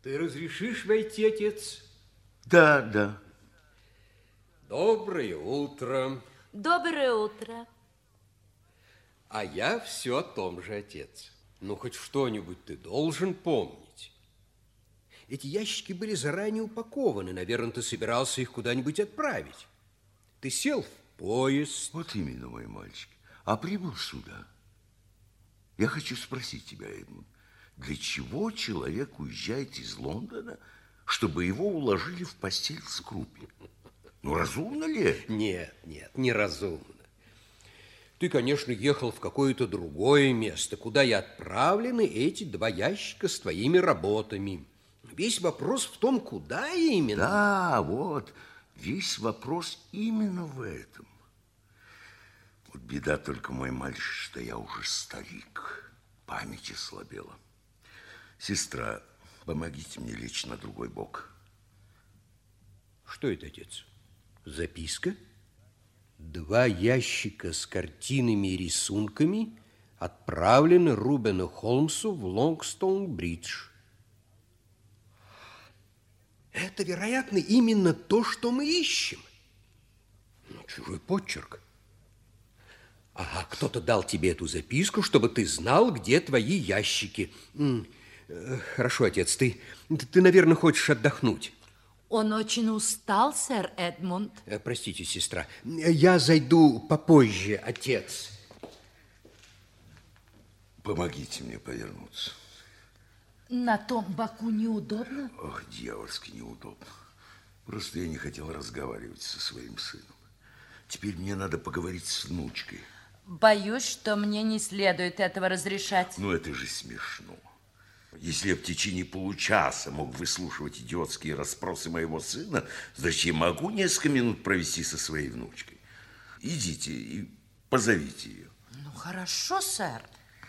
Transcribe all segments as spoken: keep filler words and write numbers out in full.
Ты разрешишь войти, отец? Да, да. Доброе утро. Доброе утро. А я все о том же, отец. Ну, хоть что-нибудь ты должен помнить. Эти ящики были заранее упакованы. Наверное, ты собирался их куда-нибудь отправить. Ты сел в поезд. Вот именно, мой мальчик. А прибыл сюда. Я хочу спросить тебя, Эдмунд, для чего человек уезжает из Лондона, чтобы его уложили в постель с Скрупи? Ну, разумно ли? Нет, нет, неразумно. Ты, конечно, ехал в какое-то другое место, куда и отправлены эти два ящика с твоими работами. Весь вопрос в том, куда именно. Да, вот, весь вопрос именно в этом. Вот беда только, мой мальчик, что я уже старик, память ослабела. Сестра, помогите мне лечь на другой бок. Что это, отец? Записка? Два ящика с картинами и рисунками отправлены Рубену Холмсу в Лонгстоун-бридж. Это, вероятно, именно то, что мы ищем. Ну, чужой почерк. Ага, кто-то дал тебе эту записку, чтобы ты знал, где твои ящики. Хорошо, отец, ты, ты, наверное, хочешь отдохнуть. Он очень устал, сэр Эдмунд. Простите, сестра, я зайду попозже, отец. Помогите мне повернуться. На том боку неудобно? Ох, дьявольски неудобно. Просто я не хотел разговаривать со своим сыном. Теперь мне надо поговорить с внучкой. Боюсь, что мне не следует этого разрешать. Ну, это же смешно. Если я в течение получаса мог выслушивать идиотские расспросы моего сына, значит, я могу несколько минут провести со своей внучкой. Идите и позовите ее. Ну, хорошо, сэр.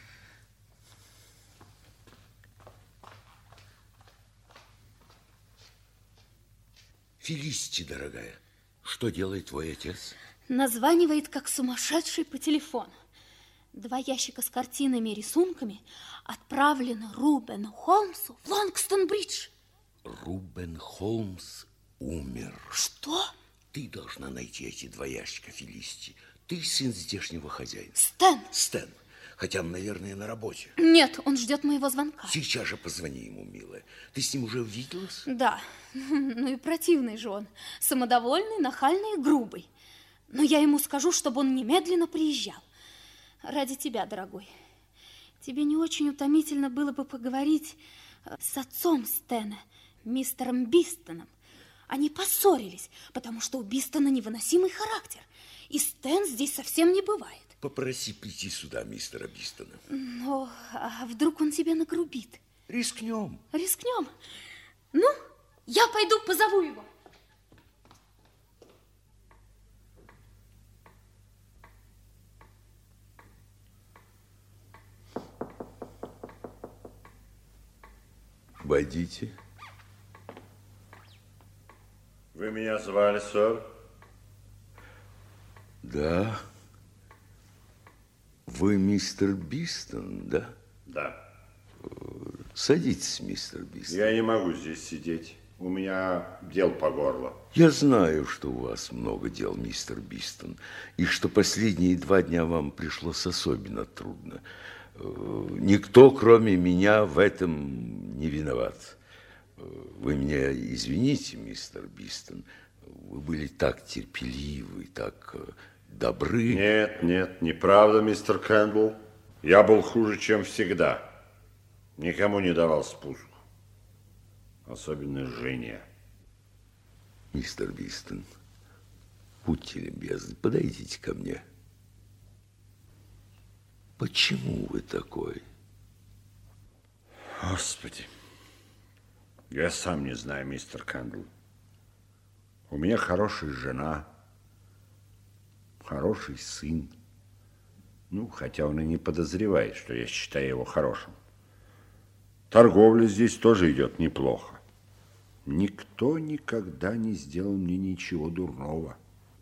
Фелисити, дорогая, что делает твой отец? Названивает, как сумасшедший, по телефону. Два ящика с картинами и рисунками отправлены Рубену Холмсу в Лонгстон-бридж. Рубен Холмс умер. Что? Ты должна найти эти два ящика, Фелисити. Ты сын здешнего хозяина. Стэн. Стэн. Хотя он, наверное, на работе. Нет, он ждет моего звонка. Сейчас же позвони ему, милая. Ты с ним уже увиделась? Да. Ну и противный же он. Самодовольный, нахальный и грубый. Но я ему скажу, чтобы он немедленно приезжал. Ради тебя, дорогой. Тебе не очень утомительно было бы поговорить с отцом Стэна, мистером Бистоном. Они поссорились, потому что у Бистона невыносимый характер. И Стэн здесь совсем не бывает. Попроси прийти сюда мистера Бистона. Но а вдруг он тебе нагрубит? Рискнем. Рискнем? Ну, я пойду позову его. Войдите. Вы меня звали, сэр? Да. Вы мистер Бистон, да? Да. Садитесь, мистер Бистон. Я не могу здесь сидеть. У меня дел по горло. Я знаю, что у вас много дел, мистер Бистон, и что последние два дня вам пришлось особенно трудно. Никто, кроме меня, в этом не виноват. Вы меня извините, мистер Бистон. Вы были так терпеливы, так добры. Нет, нет, неправда, мистер Кэмпбелл. Я был хуже, чем всегда. Никому не давал спуску. Особенно жене. Мистер Бистон, будьте любезны, подойдите ко мне. Почему вы такой? Господи, я сам не знаю, мистер Кэмпбелл. У меня хорошая жена, хороший сын. Ну, хотя он и не подозревает, что я считаю его хорошим. Торговля здесь тоже идет неплохо. Никто никогда не сделал мне ничего дурного.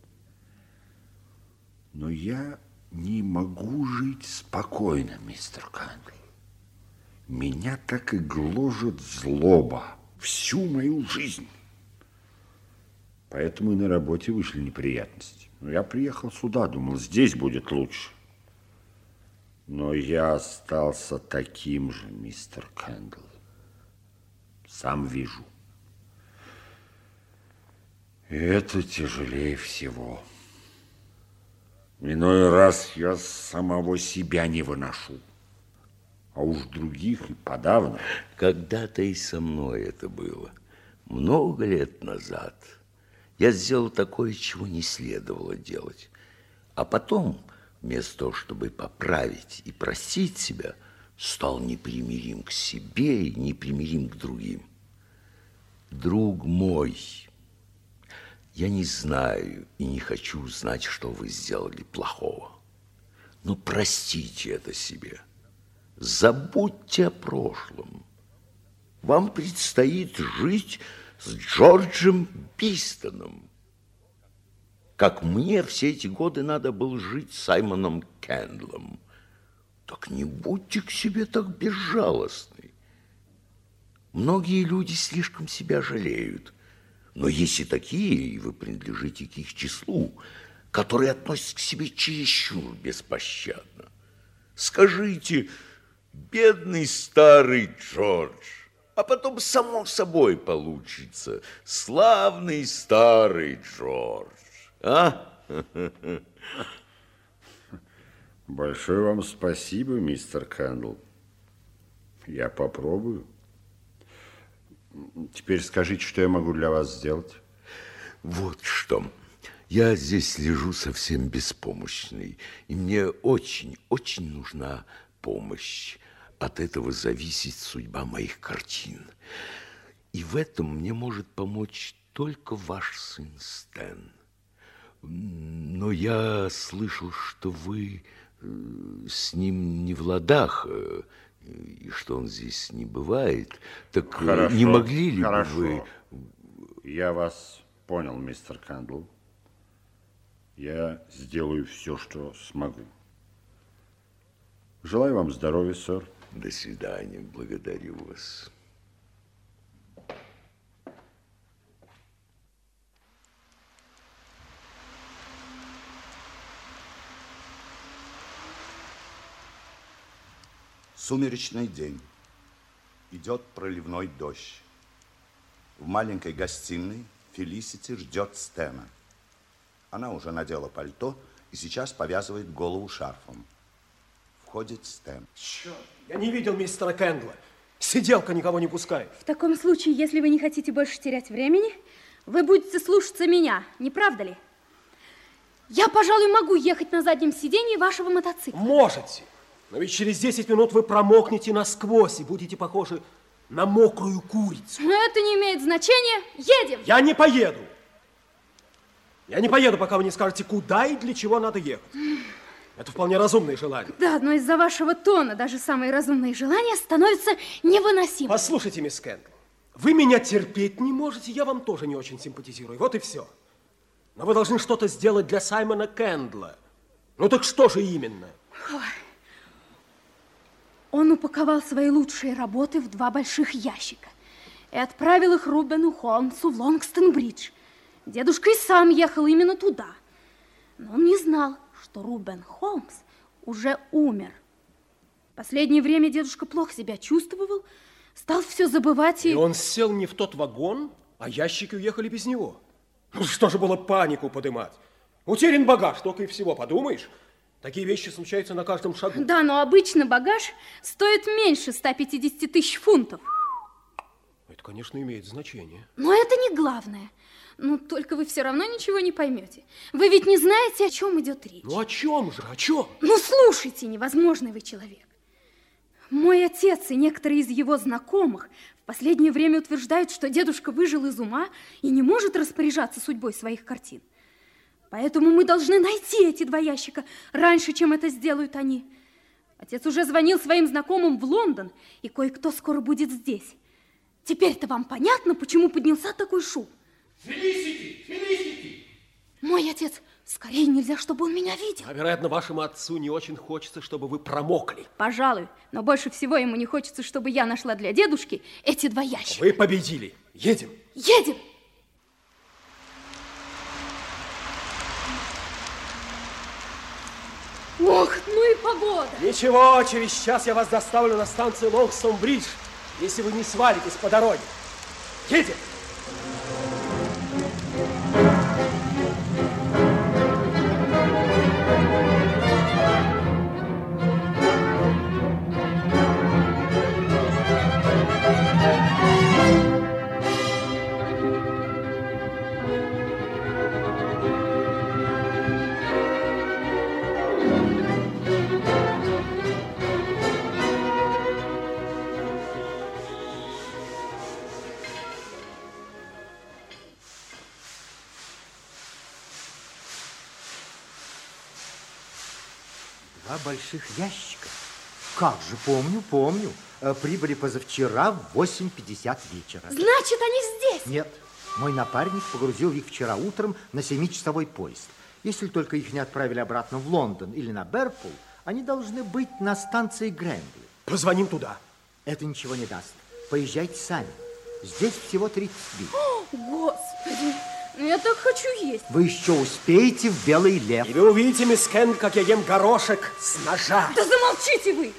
Но я не могу жить спокойно, мистер Кэмпбелл. Меня так и гложет злоба. всю мою жизнь. Поэтому и на работе вышли неприятности. Но я приехал сюда, думал, здесь будет лучше. Но я остался таким же, мистер Кэндл. Сам вижу. И это тяжелее всего. Иной раз я самого себя не выношу. А уж других и подавно. Когда-то и со мной это было. Много лет назад. Я сделал такое, чего не следовало делать. А потом, вместо того, чтобы поправить и простить себя, стал непримирим к себе и непримирим к другим. Друг мой, я не знаю и не хочу знать, что вы сделали плохого. Но простите это себе. Забудьте о прошлом. Вам предстоит жить с Джорджем Бистоном. Как мне все эти годы надо было жить с Саймоном Кэндлом. Так не будьте к себе так безжалостны. Многие люди слишком себя жалеют. Но есть и такие, и вы принадлежите к их числу, которые относятся к себе чересчур беспощадно. Скажите, бедный старый Джордж, а потом само собой получится славный старый Джордж. А? Большое вам спасибо, мистер Кэндл. Я попробую. Теперь скажите, что я могу для вас сделать? Вот что. Я здесь лежу совсем беспомощный, и мне очень-очень нужна помощь. От этого зависит судьба моих картин. И в этом мне может помочь только ваш сын Стэн. Но я слышал, что вы с ним не в ладах, и что он здесь не бывает. Так хорошо, не могли ли хорошо. бы вы... Я вас понял, мистер Кэндл. Я сделаю все, что смогу. Желаю вам здоровья, сэр. До свидания. Благодарю вас. Сумеречный день. Идет проливной дождь. В маленькой гостиной Фелисити ждет Стэна. Она уже надела пальто и сейчас повязывает голову шарфом. Входит Стэн. Черт, я не видел мистера Кэндла. Сиделка никого не пускает. В таком случае, если вы не хотите больше терять времени, вы будете слушаться меня, не правда ли? Я, пожалуй, могу ехать на заднем сиденье вашего мотоцикла. Можете. Но ведь через десять минут вы промокнете насквозь и будете похожи на мокрую курицу. Но это не имеет значения. Едем! Я не поеду. Я не поеду, пока вы не скажете, куда и для чего надо ехать. Это вполне разумное желание. Да, но из-за вашего тона даже самые разумные желания становятся невыносимыми. Послушайте, мисс Кэндл, вы меня терпеть не можете, я вам тоже не очень симпатизирую. Вот и все. Но вы должны что-то сделать для Саймона Кэндла. Ну так что же именно? Ой. Он упаковал свои лучшие работы в два больших ящика и отправил их Рубену Холмсу в Лонгстон-Бридж. Дедушка и сам ехал именно туда. Но он не знал, что Рубен Холмс уже умер. В последнее время дедушка плохо себя чувствовал, стал все забывать и... И он сел не в тот вагон, а ящики уехали без него. Ну что же было панику подымать? Утерян багаж, только и всего, подумаешь. Такие вещи случаются на каждом шагу. Да, но обычно багаж стоит меньше ста пятидесяти тысяч фунтов. Это, конечно, имеет значение. Но это не главное. Ну, только вы все равно ничего не поймете. Вы ведь не знаете, о чем идет речь. Ну, о чем же, о чем? Ну, слушайте, невозможный вы человек. Мой отец и некоторые из его знакомых в последнее время утверждают, что дедушка выжил из ума и не может распоряжаться судьбой своих картин. Поэтому мы должны найти эти два ящика раньше, чем это сделают они. Отец уже звонил своим знакомым в Лондон, и кое-кто скоро будет здесь. Теперь-то вам понятно, почему поднялся такой шум? Фелисити! Фелисити! Мой отец Скорее нельзя, чтобы он меня видел. А, вероятно, вашему отцу не очень хочется, чтобы вы промокли. Пожалуй, но больше всего ему не хочется, чтобы я нашла для дедушки эти два ящика. Вы победили. Едем. Едем! Ох, ну и погода. Ничего, через час я вас доставлю на станцию Лонгстон-Бридж, если вы не свалитесь по дороге. Едем! Два больших ящика. Как же, помню, помню. Э, Прибыли позавчера в восемь пятьдесят вечера. Значит, они здесь? Нет, мой напарник погрузил их вчера утром на семичасовой поезд. Если только их не отправили обратно в Лондон или на Берпул, они должны быть на станции Грэмбли. Позвоним туда. Это ничего не даст. Поезжайте сами. Здесь всего тридцать миль. О, Господи, ну я так хочу есть. Вы еще успеете в Белый Лев. И вы увидите, мисс Кэндл, как я ем горошек с ножа. Да замолчите вы!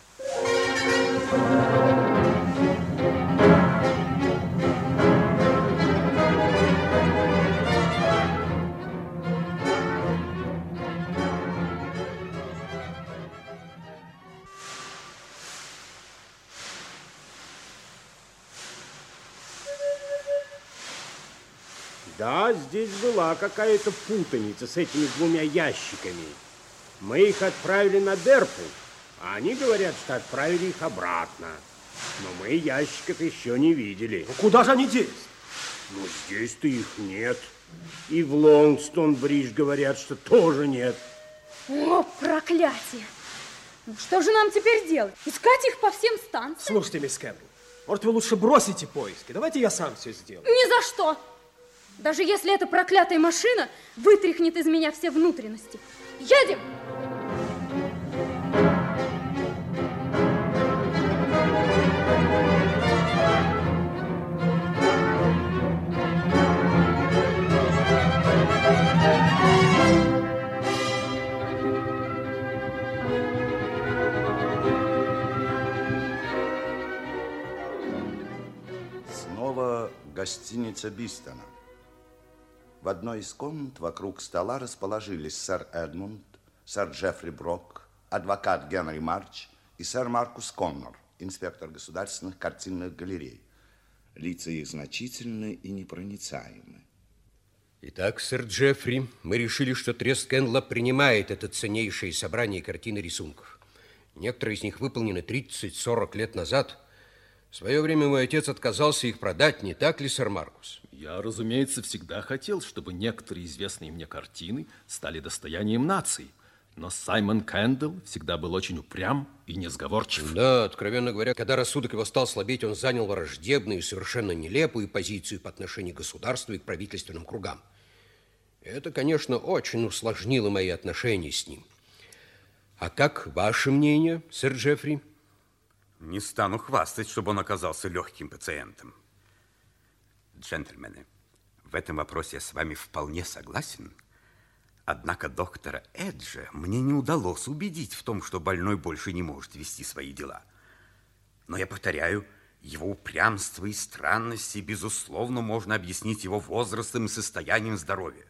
Да, здесь была какая-то путаница с этими двумя ящиками. Мы их отправили на Берпул, а они говорят, что отправили их обратно. Но мы ящиков еще не видели. Ну, куда же они делись? Ну, здесь-то их нет. И в Лонгстон-Бридж говорят, что тоже нет. О, проклятие! Ну, что же нам теперь делать? Искать их по всем станциям? Слушайте, мисс Кэндл, может, вы лучше бросите поиски? Давайте я сам все сделаю. Ни за что! Даже если эта проклятая машина вытряхнет из меня все внутренности. Едем! Снова гостиница Бистона. В одной из комнат вокруг стола расположились сэр Эдмунд, сэр Джеффри Брок, адвокат Генри Марч и сэр Маркус Коннор, инспектор государственных картинных галерей. Лица их значительны и непроницаемы. Итак, сэр Джеффри, мы решили, что трест Кэндла принимает это ценнейшее собрание картин и рисунков. Некоторые из них выполнены тридцать-сорок лет назад. В свое время мой отец отказался их продать, не так ли, сэр Маркус? Я, разумеется, всегда хотел, чтобы некоторые известные мне картины стали достоянием нации. Но Саймон Кэндл всегда был очень упрям и несговорчив. Да, откровенно говоря, когда рассудок его стал слабеть, он занял враждебную и совершенно нелепую позицию по отношению к государству и к правительственным кругам. Это, конечно, очень усложнило мои отношения с ним. А как ваше мнение, сэр Джеффри? Не стану хвастать, чтобы он оказался легким пациентом. Джентльмены, в этом вопросе я с вами вполне согласен. Однако доктора Эджа мне не удалось убедить в том, что больной больше не может вести свои дела. Но я повторяю, его упрямство и странности, безусловно, можно объяснить его возрастом и состоянием здоровья.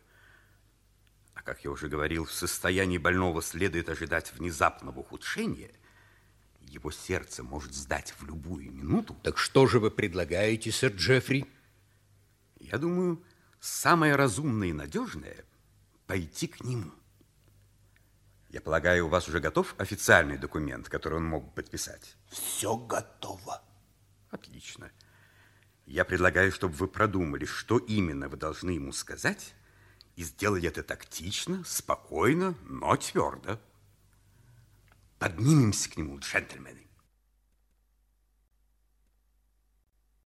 А как я уже говорил, в состоянии больного следует ожидать внезапного ухудшения. Его сердце может сдать в любую минуту. Так что же вы предлагаете, сэр Джеффри? Я думаю, самое разумное и надежное – пойти к нему. Я полагаю, у вас уже готов официальный документ, который он мог подписать? Все готово. Отлично. Я предлагаю, чтобы вы продумали, что именно вы должны ему сказать, и сделали это тактично, спокойно, но твердо. Поднимемся к нему, джентльмены.